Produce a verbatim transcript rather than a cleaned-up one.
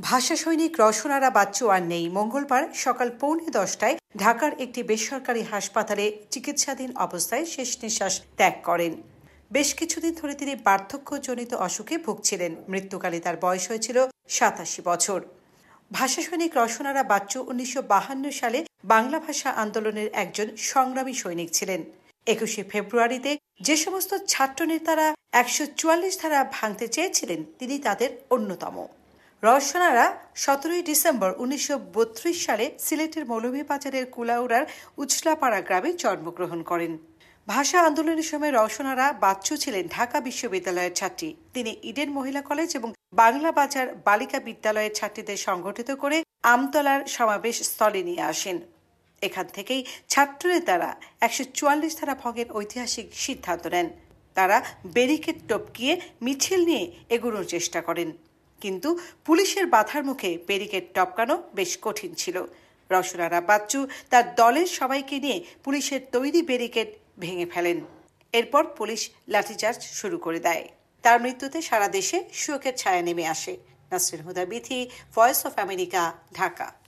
ভাষা সৈনিক রওশন আরা বাচ্চু আর নেই। মঙ্গলবার সকাল পৌনে দশটায় ঢাকার একটি বেসরকারি হাসপাতালে চিকিৎসাধীন অবস্থায় শেষ নিঃশ্বাস ত্যাগ করেন। বেশ কিছুদিন ধরে তিনি বার্ধক্যজনিত অসুখে ভুগছিলেন। মৃত্যুকালে তার বয়স হয়েছিল সাতাশি বছর। ভাষা সৈনিক রওশন আরা বাচ্চু উনিশশো বাহান্ন সালে বাংলা ভাষা আন্দোলনের একজন সংগ্রামী সৈনিক ছিলেন। একুশে ফেব্রুয়ারিতে যে সমস্ত ছাত্রনেতারা একশো চুয়াল্লিশ ধারা ভাঙতে চেয়েছিলেন, তিনি তাদের অন্যতম। রওশন আরা সতেরোই ডিসেম্বর উনিশশো বত্রিশ সালে সিলেটের মৌলভীবাজারের কুলাউড়ার উছলাপাড়া গ্রামে জন্মগ্রহণ করেন। ভাষা আন্দোলনের সময় রওশন আরা বাচ্চু ছিলেন ঢাকা বিশ্ববিদ্যালয়ের ছাত্রী। তিনি ইডেন মহিলা কলেজ এবং বাংলা বাজার বালিকা বিদ্যালয়ের ছাত্রীদের সংগঠিত করে আমতলার সমাবেশ স্থলে নিয়ে আসেন। এখান থেকেই ছাত্রনেতারা একশো চুয়াল্লিশ ধারা ভঙ্গের ঐতিহাসিক সিদ্ধান্ত নেন। তারা ব্যারিকেড টপকিয়ে মিছিল নিয়ে এগোনোর চেষ্টা করেন, কিন্তু পুলিশের বাধার মুখে ব্যারিকেড টপকানো বেশ কঠিন ছিল। রওশন আরা বাচ্চু তার দলের সবাইকে নিয়ে পুলিশের তৈরি ব্যারিকেড ভেঙে ফেলেন। এরপর পুলিশ লাঠিচার্জ শুরু করে দেয়। তার মৃত্যুতে সারা দেশে শোকের ছায়া নেমে আসে। Nasrin Huda Bithi, voice of America, Dhaka.